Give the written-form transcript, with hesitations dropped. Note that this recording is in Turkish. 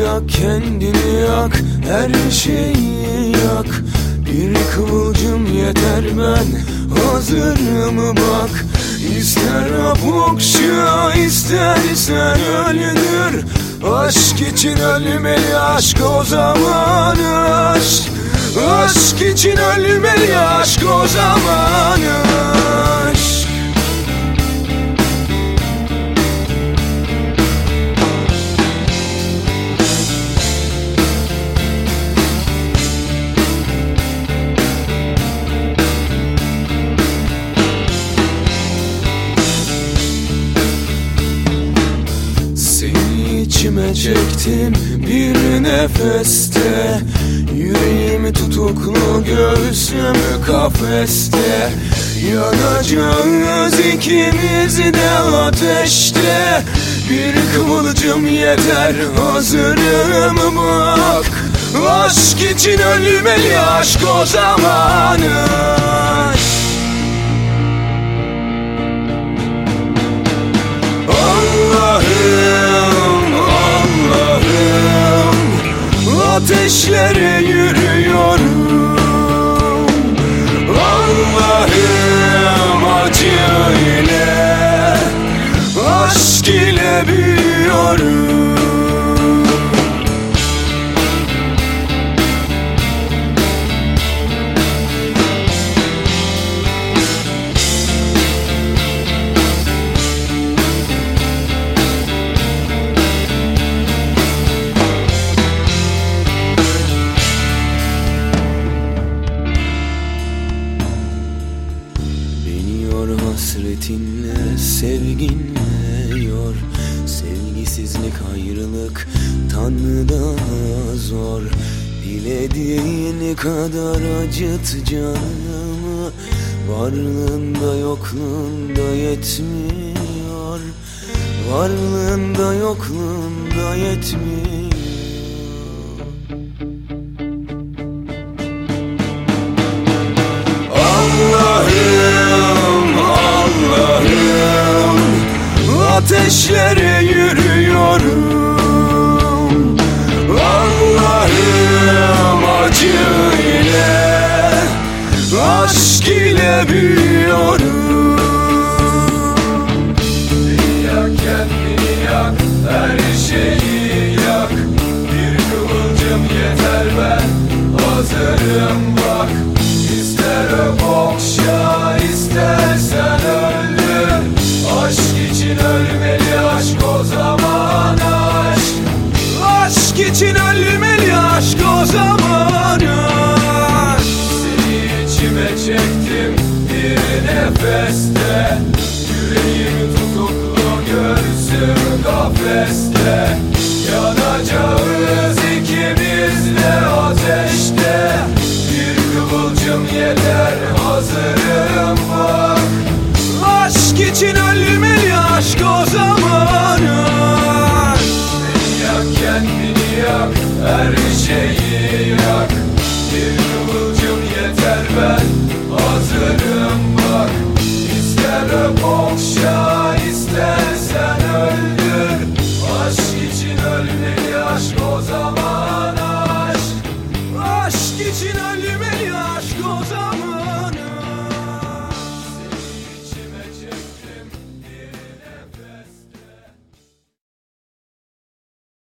yak, kendini yak, her şeyi yak. Bir kıvılcım yeter, ben hazırım bak. İster apokşa, istersen öldür. Aşk için ölmeli aşk, o zaman aşk. Aşk için ölmeli aşk, o zaman aşk. İçime çektim bir nefeste, yüreğimi tutuklu, göğsüm kafeste. Yanacağız ikimiz de ateşte. Bir kıvılcım yeter, hazırım bak. Aşk için ölmeli aşk, o zaman aşk. Ateşlere yürüyorum, Allah'ım acı ile, aşk ile büyüyorum. Hasretinle, sevginle yor. Sevgisizlik, ayrılık Tanrı'dan zor. Dilediğin kadar acıt canımı, varlığında yokluğunda yetmiyor. Varlığında yokluğunda yetmiyor. Ateşlere yürüyorum, Allah'ım acı ile, aşk ile büyüyorum. Yak, kendini yak, her şeyi yak. Bir kıvılcım yeter, ben hazırım bak. İster öp okşa, istersen öldür. Aşk için ölmeli aşk, o zaman aşk. Aşk için ölmeli aşk, o zaman aşk. Seni içime çektim bir nefeste, yüreğimi tutuklu, göğsüm kafeste. Yanacağız ikimiz de ateşte. Bir kıvılcım yeter, hazırım bak. Aşk için ölmeli aşk, o zaman aşk. Yak, kendini yak, her şeyi yak. Bir kıvılcım yeter, ben hazırım bak. İster öp okşa,